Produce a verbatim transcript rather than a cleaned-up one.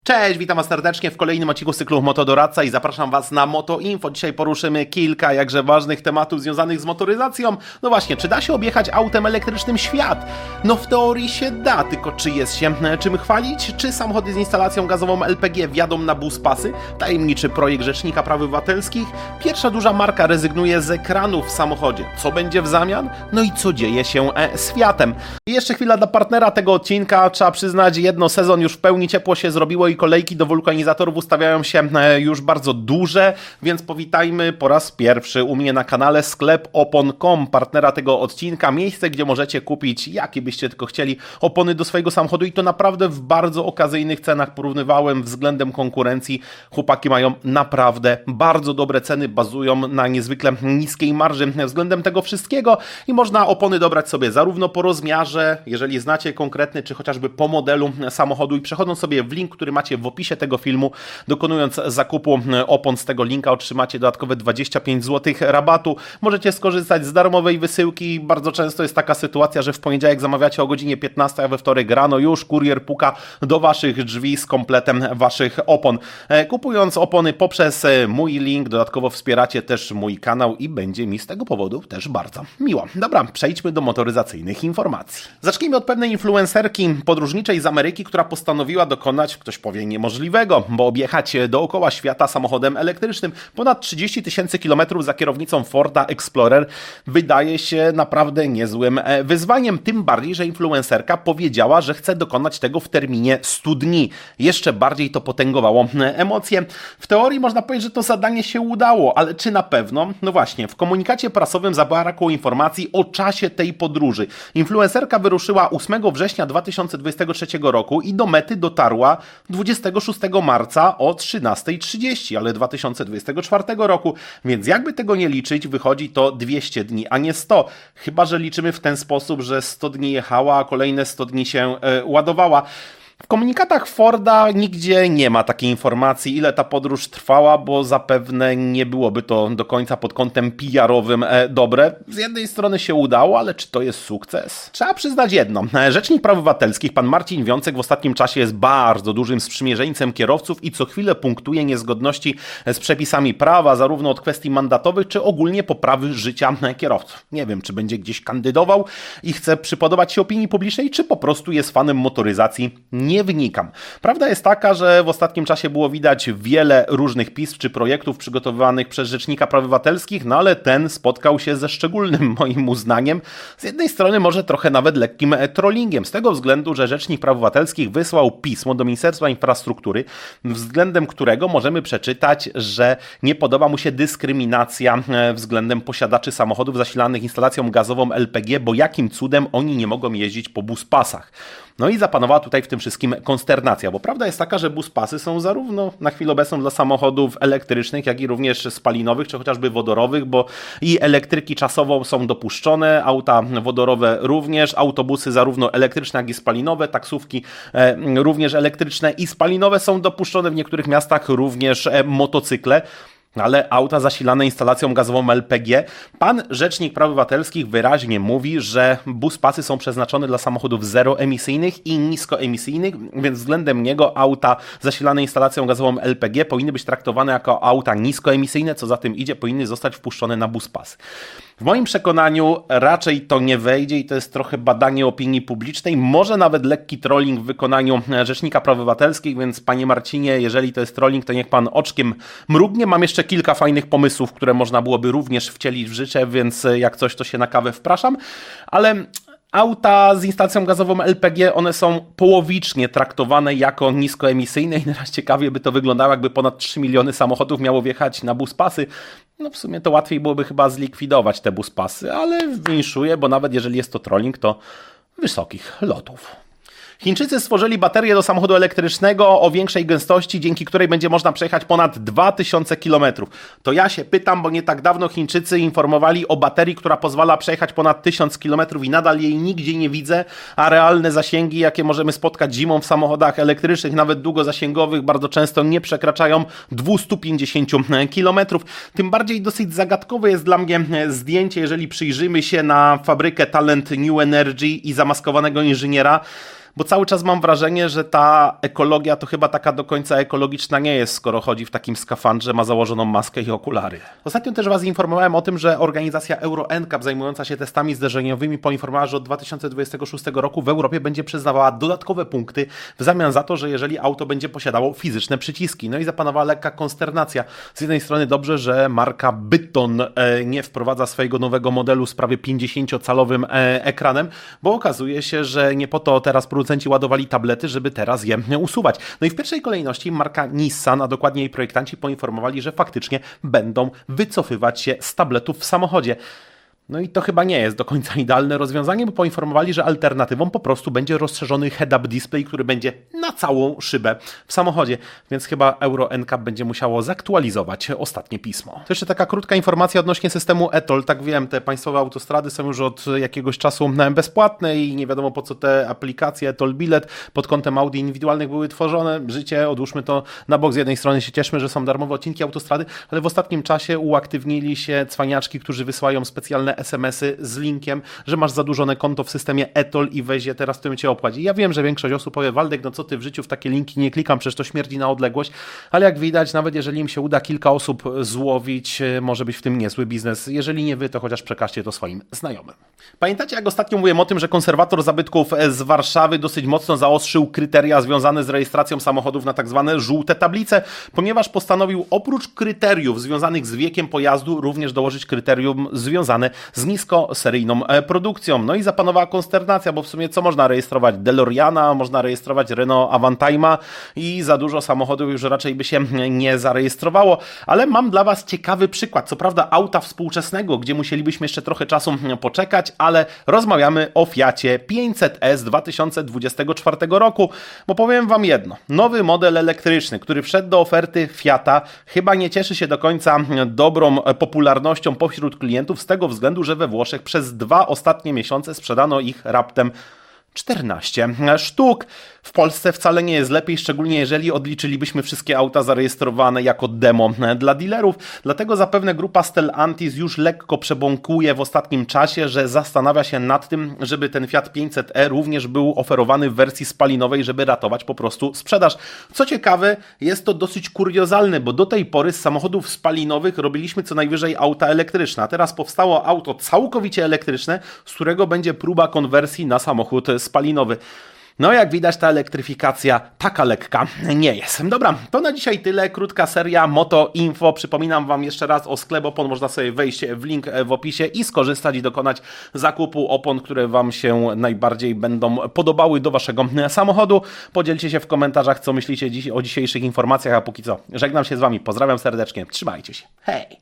Cześć, witam Was serdecznie w kolejnym odcinku z cyklu Motodoradca i zapraszam Was na Moto Info. Dzisiaj poruszymy kilka jakże ważnych tematów związanych z motoryzacją. No właśnie, czy da się objechać autem elektrycznym świat? No w teorii się da, tylko czy jest się czym chwalić? Czy samochody z instalacją gazową L P G wjadą na buspasy? Tajemniczy projekt Rzecznika Praw Obywatelskich? Pierwsza duża marka rezygnuje z ekranów w samochodzie. Co będzie w zamian? No i co dzieje się z Fiatem? I jeszcze chwila dla partnera tego odcinka. Trzeba przyznać, jedno sezon już w pełni ciepło się zrobiło i kolejki do wulkanizatorów ustawiają się już bardzo duże, więc powitajmy po raz pierwszy u mnie na kanale sklep opon kropka com, partnera tego odcinka, miejsce, gdzie możecie kupić, jakie byście tylko chcieli, opony do swojego samochodu i to naprawdę w bardzo okazyjnych cenach. Porównywałem względem konkurencji. Chłopaki mają naprawdę bardzo dobre ceny, bazują na niezwykle niskiej marży względem tego wszystkiego i można opony dobrać sobie zarówno po rozmiarze, jeżeli znacie konkretny, czy chociażby po modelu samochodu i przechodząc sobie w link, który macie w opisie tego filmu, dokonując zakupu opon z tego linka otrzymacie dodatkowe dwadzieścia pięć złotych rabatu. Możecie skorzystać z darmowej wysyłki. Bardzo często jest taka sytuacja, że w poniedziałek zamawiacie o godzinie piętnastej, a we wtorek rano już kurier puka do Waszych drzwi z kompletem Waszych opon. Kupując opony poprzez mój link, dodatkowo wspieracie też mój kanał i będzie mi z tego powodu też bardzo miło. Dobra, przejdźmy do motoryzacyjnych informacji. Zacznijmy od pewnej influencerki podróżniczej z Ameryki, która postanowiła dokonać, ktoś powie, niemożliwego, bo objechać dookoła świata samochodem elektrycznym. Ponad trzydzieści tysięcy kilometrów za kierownicą Forda Explorer wydaje się naprawdę niezłym wyzwaniem, tym bardziej, że influencerka powiedziała, że chce dokonać tego w terminie stu dni. Jeszcze bardziej to potęgowało emocje. W teorii można powiedzieć, że to zadanie się udało, ale czy na pewno? No właśnie, w komunikacie prasowym zabrakło informacji o czasie tej podróży. Influencerka wyruszyła ósmego września dwa tysiące dwudziestego trzeciego roku i do mety dotarła dwudziestego szóstego marca o trzynasta trzydzieści, ale dwa tysiące dwudziestego czwartego roku, więc jakby tego nie liczyć, wychodzi to dwieście dni, a nie sto. Chyba że liczymy w ten sposób, że sto dni jechała, a kolejne sto dni się e, ładowała. W komunikatach Forda nigdzie nie ma takiej informacji, ile ta podróż trwała, bo zapewne nie byłoby to do końca pod kątem P R-owym e, dobre. Z jednej strony się udało, ale czy to jest sukces? Trzeba przyznać jedno. Rzecznik Praw Obywatelskich, pan Marcin Wiącek, w ostatnim czasie jest bardzo dużym sprzymierzeńcem kierowców i co chwilę punktuje niezgodności z przepisami prawa, zarówno od kwestii mandatowych, czy ogólnie poprawy życia kierowców. Nie wiem, czy będzie gdzieś kandydował i chce przypodobać się opinii publicznej, czy po prostu jest fanem motoryzacji. Nie wnikam. Prawda jest taka, że w ostatnim czasie było widać wiele różnych pism czy projektów przygotowywanych przez Rzecznika Praw Obywatelskich, no ale ten spotkał się ze szczególnym moim uznaniem. Z jednej strony może trochę nawet lekkim trollingiem, z tego względu, że Rzecznik Praw Obywatelskich wysłał pismo do Ministerstwa Infrastruktury, względem którego możemy przeczytać, że nie podoba mu się dyskryminacja względem posiadaczy samochodów zasilanych instalacją gazową L P G, bo jakim cudem oni nie mogą jeździć po buspasach. No i zapanowała tutaj w tym wszystkim konsternacja, bo prawda jest taka, że buspasy są zarówno na chwilę obecną dla samochodów elektrycznych, jak i również spalinowych, czy chociażby wodorowych, bo i elektryki czasowo są dopuszczone, auta wodorowe również, autobusy zarówno elektryczne, jak i spalinowe, taksówki e, również elektryczne i spalinowe są dopuszczone, w niektórych miastach również e, motocykle. Ale auta zasilane instalacją gazową L P G. Pan Rzecznik Praw Obywatelskich wyraźnie mówi, że buspasy są przeznaczone dla samochodów zeroemisyjnych i niskoemisyjnych, więc względem niego auta zasilane instalacją gazową L P G powinny być traktowane jako auta niskoemisyjne, co za tym idzie, powinny zostać wpuszczone na buspasy. W moim przekonaniu raczej to nie wejdzie i to jest trochę badanie opinii publicznej, może nawet lekki trolling w wykonaniu Rzecznika Praw Obywatelskich, więc panie Marcinie, jeżeli to jest trolling, to niech pan oczkiem mrugnie. Mam jeszcze kilka fajnych pomysłów, które można byłoby również wcielić w życie, więc jak coś, to się na kawę wpraszam, ale auta z instalacją gazową L P G, one są połowicznie traktowane jako niskoemisyjne i teraz ciekawie by to wyglądało, jakby ponad trzy miliony samochodów miało wjechać na buspasy. No w sumie to łatwiej byłoby chyba zlikwidować te buspasy, ale winszuję, bo nawet jeżeli jest to trolling, to wysokich lotów. Chińczycy stworzyli baterię do samochodu elektrycznego o większej gęstości, dzięki której będzie można przejechać ponad dwa tysiące kilometrów. To ja się pytam, bo nie tak dawno Chińczycy informowali o baterii, która pozwala przejechać ponad tysiąc kilometrów i nadal jej nigdzie nie widzę, a realne zasięgi, jakie możemy spotkać zimą w samochodach elektrycznych, nawet długozasięgowych, bardzo często nie przekraczają dwieście pięćdziesiąt kilometrów. Tym bardziej dosyć zagadkowe jest dla mnie zdjęcie, jeżeli przyjrzymy się na fabrykę Talent New Energy i zamaskowanego inżyniera. bo cały czas mam wrażenie, że ta ekologia to chyba taka do końca ekologiczna nie jest, skoro chodzi w takim skafandrze, ma założoną maskę i okulary. Ostatnio też Was informowałem o tym, że organizacja Euro N C A P zajmująca się testami zderzeniowymi poinformowała, że od dwa tysiące dwudziestego szóstego roku w Europie będzie przyznawała dodatkowe punkty w zamian za to, że jeżeli auto będzie posiadało fizyczne przyciski. No i zapanowała lekka konsternacja. Z jednej strony dobrze, że marka Byton e, nie wprowadza swojego nowego modelu z prawie pięćdziesięciocalowym e, ekranem, bo okazuje się, że nie po to teraz producenci ładowali tablety, żeby teraz je usuwać. No i w pierwszej kolejności marka Nissan, a dokładnie jej projektanci poinformowali, że faktycznie będą wycofywać się z tabletów w samochodzie. No i to chyba nie jest do końca idealne rozwiązanie, bo poinformowali, że alternatywą po prostu będzie rozszerzony head-up display, który będzie na całą szybę w samochodzie, więc chyba Euro N C A P będzie musiało zaktualizować ostatnie pismo. To jeszcze taka krótka informacja odnośnie systemu e toll. Tak wiem, te państwowe autostrady są już od jakiegoś czasu bezpłatne i nie wiadomo po co te aplikacje e toll Bilet pod kątem Audi indywidualnych były tworzone. Życie, odłóżmy to na bok. Z jednej strony się cieszmy, że są darmowe odcinki autostrady, ale w ostatnim czasie uaktywnili się cwaniaczki, którzy wysyłają specjalne es em esy z linkiem, że masz zadłużone konto w systemie e toll i weź je teraz, tym cię opłaci. Ja wiem, że większość osób powie, Waldek, no co ty w życiu w takie linki nie klikam, przecież to śmierdzi na odległość, ale jak widać, nawet jeżeli im się uda kilka osób złowić, może być w tym niezły biznes. Jeżeli nie wy, to chociaż przekażcie to swoim znajomym. Pamiętacie, jak ostatnio mówiłem o tym, że konserwator zabytków z Warszawy dosyć mocno zaostrzył kryteria związane z rejestracją samochodów na tak zwane żółte tablice, ponieważ postanowił oprócz kryteriów związanych z wiekiem pojazdu również dołożyć kryterium związane z niskoseryjną produkcją. No i zapanowała konsternacja, bo w sumie co można rejestrować? DeLoreana, można rejestrować Renault Avantime'a i za dużo samochodów już raczej by się nie zarejestrowało. Ale mam dla Was ciekawy przykład. Co prawda auta współczesnego, gdzie musielibyśmy jeszcze trochę czasu poczekać, ale rozmawiamy o Fiacie pięćset S dwa tysiące dwudziestego czwartego roku, bo powiem Wam jedno. Nowy model elektryczny, który wszedł do oferty Fiata, chyba nie cieszy się do końca dobrą popularnością pośród klientów z tego względu, że we Włoszech przez dwa ostatnie miesiące sprzedano ich raptem czternaście sztuk. W Polsce wcale nie jest lepiej, szczególnie jeżeli odliczylibyśmy wszystkie auta zarejestrowane jako demo dla dealerów. Dlatego zapewne grupa Stellantis już lekko przebąkuje w ostatnim czasie, że zastanawia się nad tym, żeby ten Fiat pięćset e również był oferowany w wersji spalinowej, żeby ratować po prostu sprzedaż. Co ciekawe, jest to dosyć kuriozalne, bo do tej pory z samochodów spalinowych robiliśmy co najwyżej auta elektryczne. A teraz powstało auto całkowicie elektryczne, z którego będzie próba konwersji na samochód spalinowy. No jak widać, ta elektryfikacja taka lekka nie jest. Dobra, to na dzisiaj tyle. Krótka seria Moto Info. Przypominam Wam jeszcze raz o sklep opon. Można sobie wejść w link w opisie i skorzystać i dokonać zakupu opon, które Wam się najbardziej będą podobały do Waszego samochodu. Podzielcie się w komentarzach, co myślicie dziś o dzisiejszych informacjach, a póki co żegnam się z Wami. Pozdrawiam serdecznie. Trzymajcie się. Hej!